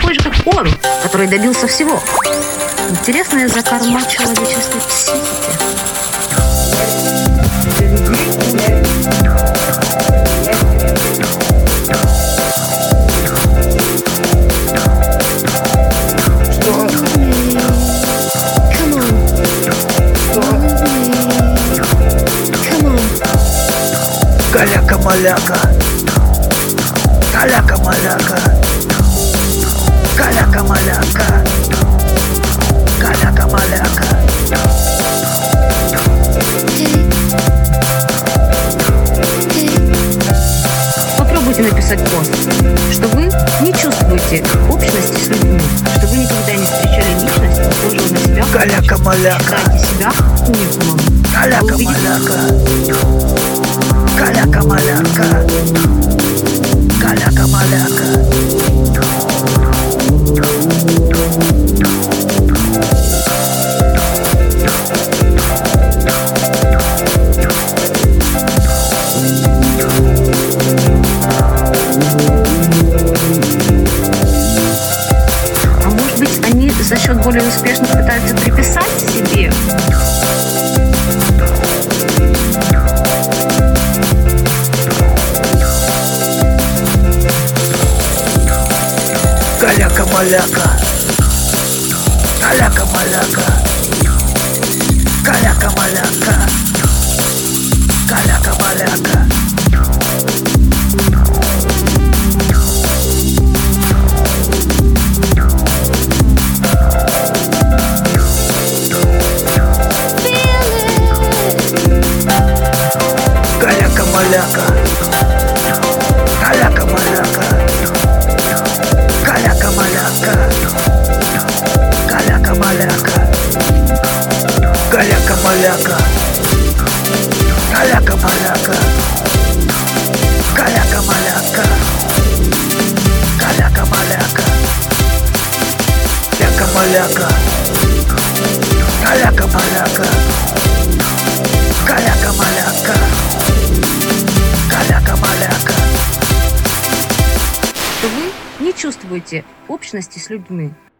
такой же, как Хорус, который добился всего. Интересная закорма человеческой психики. Каляка-маляка, каляка-маляка, каляка-маляка, каляка-маляка. Попробуйте написать пост, что вы не чувствуете общности с людьми, что вы никогда не встречали личность, похожую на себя, Каляка-маляка, считаете себя уникумом. каляка-маляка, каляка-маляка, каляка-маляка. А может быть, они за счет более успешных пытаются приписать себе? Каляка-маляка, каляка-маляка, каляка-маляка, каляка-маляка. Каляка-маляка, каляка-маляка, каляка-маляка, каляка-маляка, каляка-маляка, каляка-маляка, каляка-маляка, каляка-маляка, каляка-маляка, каляка-маляка, каляка-маляка, каляка-маляка. Что вы не чувствуете общности с людьми.